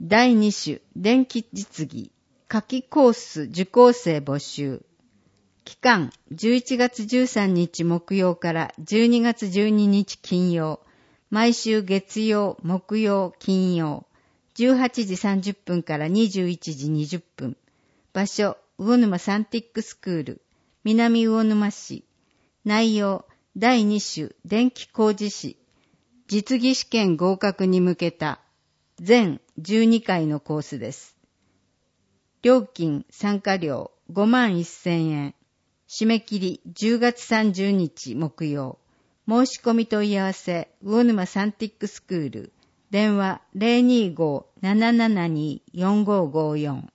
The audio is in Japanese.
第2種電気実技夏季コース受講生募集。期間11月13日木曜から12月12日金曜。毎週月曜、木曜、金曜。18時30分から21時20分。場所、魚沼サンティックスクール、南魚沼市。内容、第2種電気工事士。実技試験合格に向けた全12回のコースです。料金参加料51,000円。締め切り10月30日木曜。申し込み問い合わせ、魚沼サンティックスクール。電話 025-772-4554。